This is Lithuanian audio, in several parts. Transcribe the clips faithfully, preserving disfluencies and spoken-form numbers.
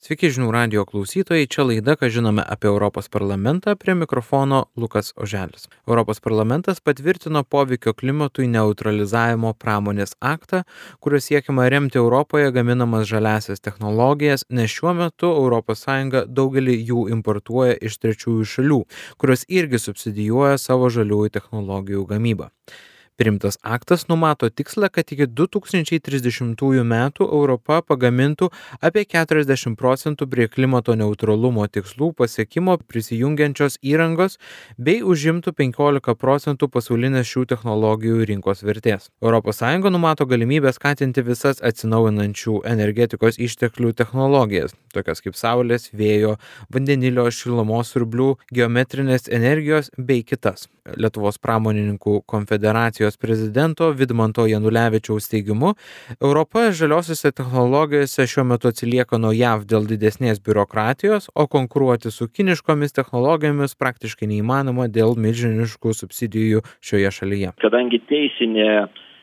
Sveiki žinių radijo klausytojai, čia laida, ką žinome apie Europos parlamentą, prie mikrofono Lukas Oželis. Europos parlamentas patvirtino poveikio klimatui neutralizavimo pramonės aktą, kuriuo siekiama remti Europoje gaminamas žaliasias technologijas, nes šiuo metu Europos Sąjunga daugelį jų importuoja iš trečiųjų šalių, kurios irgi subsidijuoja savo žaliųjų technologijų gamybą. Priimtas aktas numato tikslą, kad iki du tūkstančiai trisdešimtųjų metų Europa pagamintų apie keturiasdešimt procentų prie klimato neutralumo tikslų pasiekimo prisijungiančios įrangos bei užimtų penkiolika procentų pasaulinės šių technologijų rinkos vertės. Europos Sąjunga numato galimybę skatinti visas atsinaujinančių energetikos išteklių technologijas, tokias kaip saulės, vėjo, vandenilio, šilumos siurblių, geometrinės energijos bei kitas. Lietuvos pramonininkų konfederacijos prezidento Vidmanto Janulevičiaus teigimu, Europa žaliosiose technologijose šiuo metu atsilieka nuo J A V dėl didesnės biurokratijos, o konkuruoti su kiniškomis technologijomis praktiškai neįmanoma dėl milžiniškų subsidijų šioje šalyje. Kadangi teisinė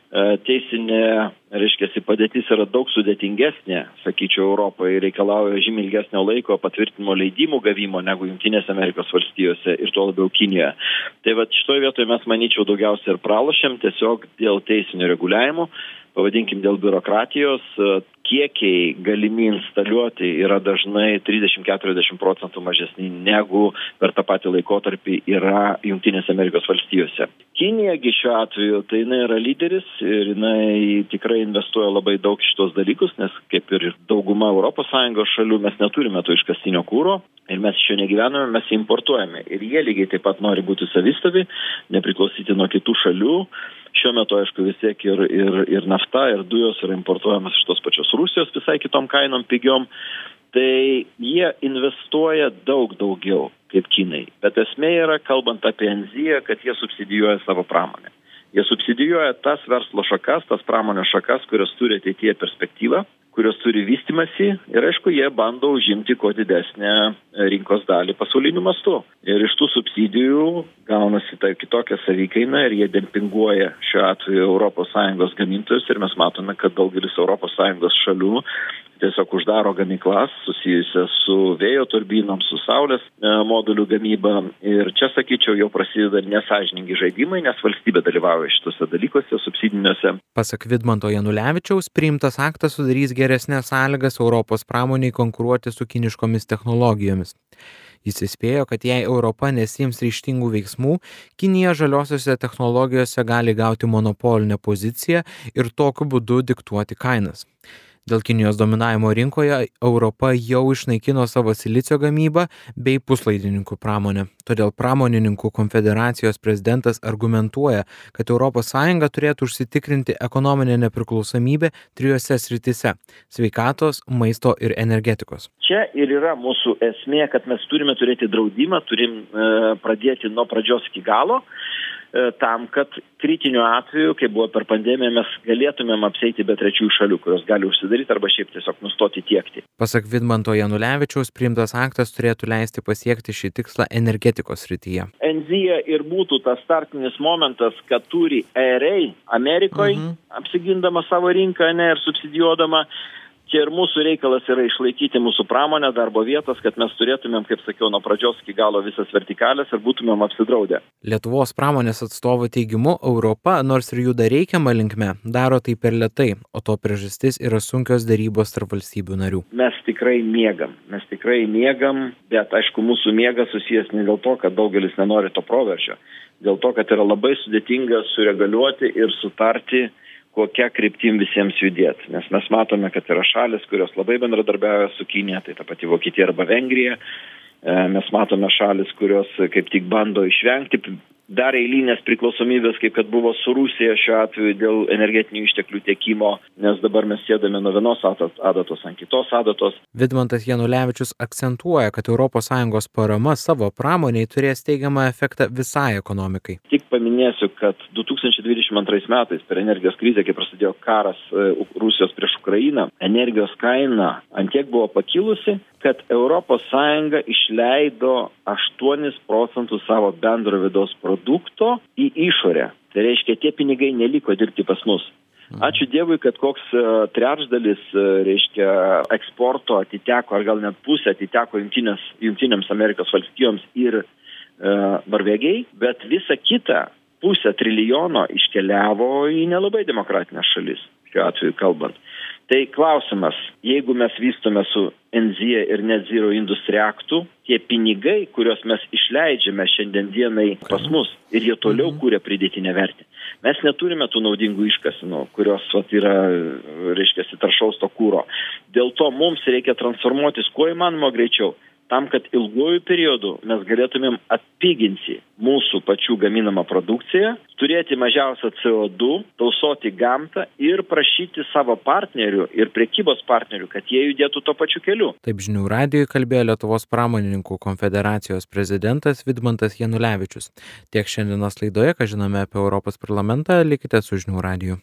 Teisinė, reiškia, padėtis yra daug sudėtingesnė, sakyčiau, Europoje reikalauja žymiai ilgesnio laiko patvirtinimo leidimų gavimo negu Jungtinėse Amerikos valstijose ir tuo labiau Kinijoje. Tai vat šitoje vietoje mes, manyčiau, daugiausiai ir pralošėm tiesiog dėl teisinio reguliavimo, pavadinkim dėl biurokratijos, kiekiai galimi instaliuoti yra dažnai trisdešimt iki keturiasdešimt procentų mažesni negu per tą patį laikotarpį yra Jungtinėse Amerikos valstijose. Kinijagi šiuo atveju tai jinai yra lyderis ir jinai tikrai investuoja labai daug šitos dalykus, nes kaip ir dauguma Europos Sąjungos šalių mes neturime to iškastinio kuro ir mes iš jo negyvename, mes importuojame. Ir jie lygiai taip pat nori būti savistovi, nepriklausyti nuo kitų šalių. Šiuo metu, aišku, vis tiek ir, ir, ir nafta, ir dujos yra importuojamas iš tos pačios Rusijos visai kitom kainom pigiom. Tai jie investuoja daug daugiau kaip Kinai. Bet esmė yra, kalbant apie Enziją, kad jie subsidijuoja savo pramonę. Jie subsidijuoja tas verslo šakas, tas pramonės šakas, kurios turi ateityje perspektyvą, kurios turi vystimasi ir, aišku, jie bando užimti kuo didesnę rinkos dalį pasauliniu mastu. Ir iš tų subsidijų gaunasi tai kitokia savikaina ir jie dempinguoja šiuo atveju Europos Sąjungos gamintojus ir mes matome, kad daugelis Europos Sąjungos šalių tiesiog uždaro gamyklas susijusias su vėjo turbinom, su saulės modulių gamyba. Ir čia, sakyčiau, jau prasideda nesąžiningi žaidimai, nes valstybė dalyvauja šituose dalykuose, subsidiniuose. Pasak Vidmanto Janulevičiaus, priimtas aktas sudarys geresnės sąlygas Europos pramoniai konkuruoti su kiniškomis technologijomis. Jis įspėjo, kad jei Europa nesiims ryžtingų veiksmų, Kinija žaliosiose technologijose gali gauti monopolinę poziciją ir tokiu būdu diktuoti kainas. Dėl Kinijos dominavimo rinkoje Europa jau išnaikino savo silicio gamybą bei puslaidininkų pramonę. Todėl pramonininkų konfederacijos prezidentas argumentuoja, kad Europos Sąjunga turėtų užsitikrinti ekonominę nepriklausomybę trijose srityse – sveikatos, maisto ir energetikos. Čia ir yra mūsų esmė, kad mes turime turėti draudimą, turim e, pradėti nuo pradžios iki galo, tam, kad kritiniu atveju, kai buvo per pandemiją, mes galėtumėm apseiti be trečiųjų šalių, kurios gali užsidaryti arba šiaip tiesiog nustoti tiekti. Pasak Vidmanto Janulevičiaus, priimtas aktas turėtų leisti pasiekti šį tikslą energetikos srityje. Enzija ir būtų tas startinis momentas, kad turi E R A Amerikoje, mhm. apsigindama savo rinką, ne, ir subsidijuodama. Čia ir mūsų reikalas yra išlaikyti mūsų pramonę, darbo vietas, kad mes turėtumėm, kaip sakiau, nuo pradžios iki galo visas vertikalės ir būtumėm apsidraudę. Lietuvos pramonės atstovo teigimu, Europa, nors ir juda reikiamą linkme, daro tai per lėtai, o to priežastis yra sunkios derybos tarp valstybių narių. Mes tikrai miegam, mes tikrai miegam, bet aišku, mūsų miegas susijęs ne dėl to, kad daugelis nenori to proveržio, dėl to, kad yra labai sudėtinga sureguliuoti ir sutarti, kokia kryptim visiems judėti. Nes mes matome, kad yra šalis, kurios labai bendradarbiauja su Kinija, tai ta pati Vokietija arba Vengrija. Mes matome šalis, kurios kaip tik bando išvengti dar eilinės priklausomybės, kaip kad buvo su Rusija šiuo atveju dėl energetinių išteklių tiekimo, nes dabar mes sėdame nuo vienos adatos ant kitos adatos. Vidmantas Janulevičius akcentuoja, kad Europos Sąjungos parama savo pramoniai turės teigiamą efektą visai ekonomikai. Tik paminėsiu, kad du tūkstančiai dvidešimt antrais metais per energijos krizę, kai prasidėjo karas Rusijos prieš Ukrainą, energijos kaina antiek buvo pakilusi, kad Europos Sąjunga išleido aštuonis procentus savo bendro vidaus produkto į išorę. Tai reiškia, tie pinigai neliko dirbti pas mus. Ačiū Dievui, kad koks trečdalis, reiškia, eksporto atiteko, ar gal net pusė atiteko Jungtinės, Jungtinėms Amerikos valstijoms ir e, Norvegijai, bet visa kita pusė trilijono iškeliavo į nelabai demokratinės šalis, šiuo atveju kalbant. Tai klausimas, jeigu mes vystome su N Z ir Net Zero Industry aktu, tie pinigai, kuriuos mes išleidžiame šiandien dienai pas mus ir jie toliau kūrė pridėtinę vertę. Mes neturime tų naudingų iškasenų, kurios vat, yra, reiškia, taršaus to kūro. Dėl to mums reikia transformuotis kuo įmanoma greičiau, tam, kad ilguoju periodu mes galėtumėm atpiginti mūsų pačių gaminamą produkciją, turėti mažiausią C O du, tausoti gamtą ir prašyti savo partnerių ir prekybos partnerių, kad jie judėtų to pačiu keliu. Taip žinių radijui kalbėjo Lietuvos pramonininkų konfederacijos prezidentas Vidmantas Janulevičius. Tiek šiandienos laidoje, ką žinome apie Europos parlamentą, likite su žinių radiju.